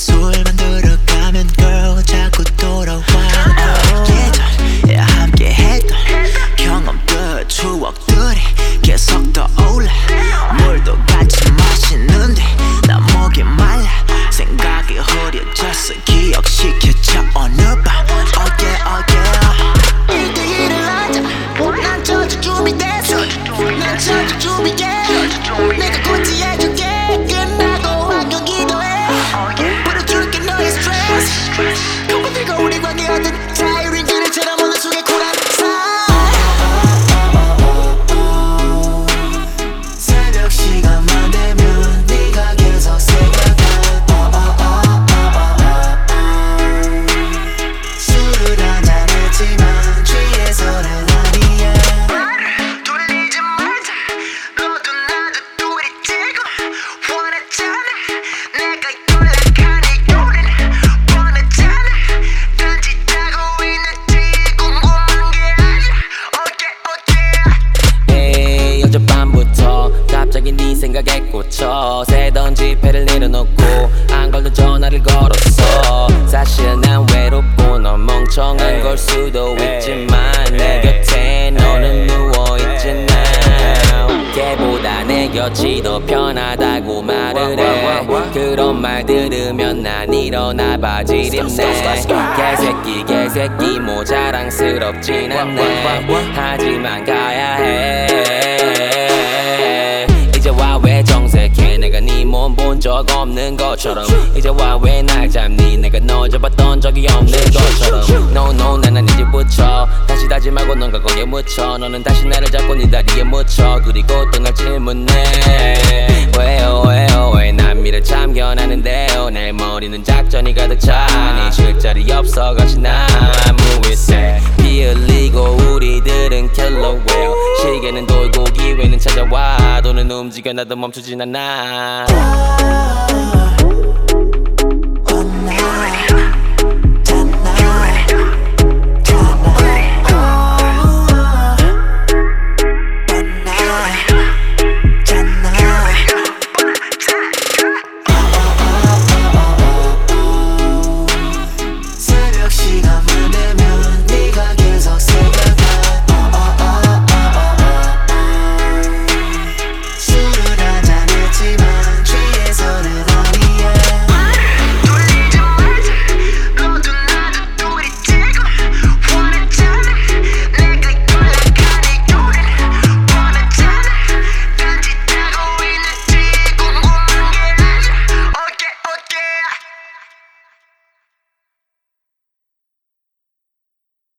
술만 들어가면 girl 자꾸 돌아와 예전에 함께 했던 경험들 추억들이 계속 떠올라 물도 같이 마시는데 나 목이 말라 생각이 흐려졌어 기억시켜줘 어느 밤 oh yeah oh yeah 1대1을 하자 난 저주 준비됐어 난 저주 준비해 내가 고치해줄게 끝나고 안녕 기도해 풀어줄게 너의 스트레스 컴퓨터가 우리 관계하던 자유인 그늘처럼 어느 속에 쿨한 새벽 시간만 되면 네가 계속 생각나 술을 한잔 했지만 취해서는 아니야 돌리지 말자 너도 나도 둘이 지금 원하잖아 내가 연락한 이유는 원하잖아 단지 자고 있는지 궁금한 게 아니야 okay okay 에이 어젯밤부터 갑자기 네 생각에 꽂혀 새던 지폐를 내려놓고 안 걸던 전화를 걸었어 사실 난 외롭고 넌 멍청한 걸 수도 있지만 내 곁에 너는 누워있잖아 걔보다 내 곁이 더 편하다고 말을 해 그런 말 들으면 난 일어나 바지를 입네 개새끼 뭐 자랑스럽진 않네 하지만 가야 해 이제 와 왜 정색해 내가 네 몸 본 적 없는 것처럼 이제 와 왜 날 잡니 내가 널 잡았던 적이 없는 것처럼 No no 나는 이제 붙여 다시 다짐하고 넌 과거에 묻혀 너는 다시 나를 잡고 네 다리에 묻혀 그리고 또 날 질문해 왜요 왜 난 미래 참견하는데요 내 머리는 작전이 가득 차니 쉴 자리 없어 같이 나무 위세 피 흘리고 우리들은 킬러웨어 시계는 돌고 기회는 찾아와 돈은 움직여 나도 멈추진 않아